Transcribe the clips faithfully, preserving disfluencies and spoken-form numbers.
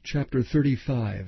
Chapter thirty-five.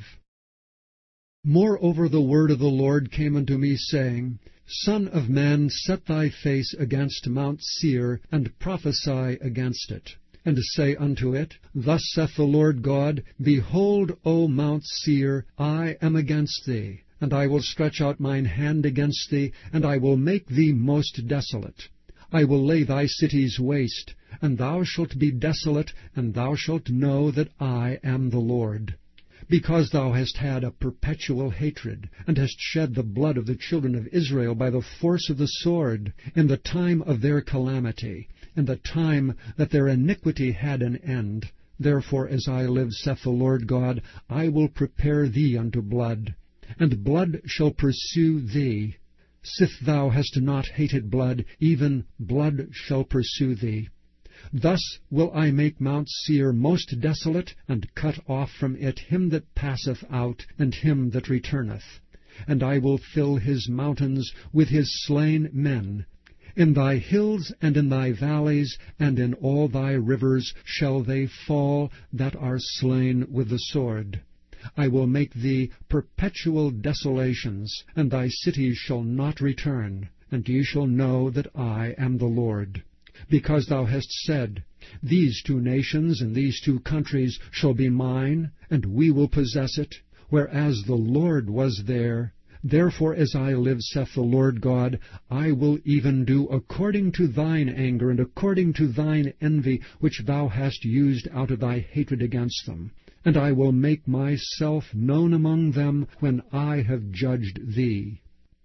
Moreover the word of the Lord came unto me, saying, Son of man, set thy face against Mount Seir, and prophesy against it, and say unto it, Thus saith the Lord God, Behold, O Mount Seir, I am against thee, and I will stretch out mine hand against thee, and I will make thee most desolate. I will lay thy cities waste, and thou shalt be desolate, and thou shalt know that I am the Lord. Because thou hast had a perpetual hatred, and hast shed the blood of the children of Israel by the force of the sword, in the time of their calamity, in the time that their iniquity had an end. Therefore, as I live, saith the Lord God, I will prepare thee unto blood, and blood shall pursue thee. Sith thou hast not hated blood, even blood shall pursue thee. Thus will I make Mount Seir most desolate, and cut off from it him that passeth out, and him that returneth. And I will fill his mountains with his slain men. In thy hills and in thy valleys, and in all thy rivers shall they fall that are slain with the sword. I will make thee perpetual desolations, and thy cities shall not return, and ye shall know that I am the Lord. Because thou hast said, These two nations and these two countries shall be mine, and we will possess it, whereas the Lord was there. Therefore, as I live, saith the Lord God, I will even do according to thine anger, and according to thine envy, which thou hast used out of thy hatred against them. And I will make myself known among them when I have judged thee.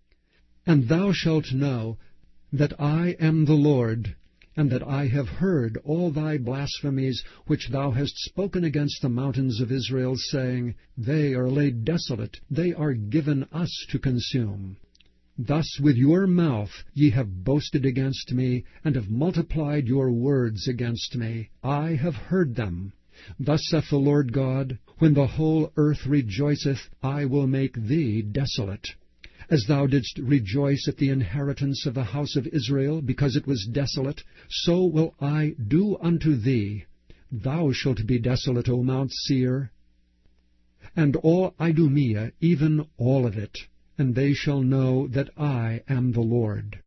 And thou shalt know that I am the Lord, and that I have heard all thy blasphemies which thou hast spoken against the mountains of Israel, saying, They are laid desolate, they are given us to consume. Thus with your mouth ye have boasted against me, and have multiplied your words against me. I have heard them. Thus saith the Lord God, When the whole earth rejoiceth, I will make thee desolate. As thou didst rejoice at the inheritance of the house of Israel, because it was desolate, so will I do unto thee. Thou shalt be desolate, O Mount Seir, and all Idumea, even all of it, and they shall know that I am the Lord.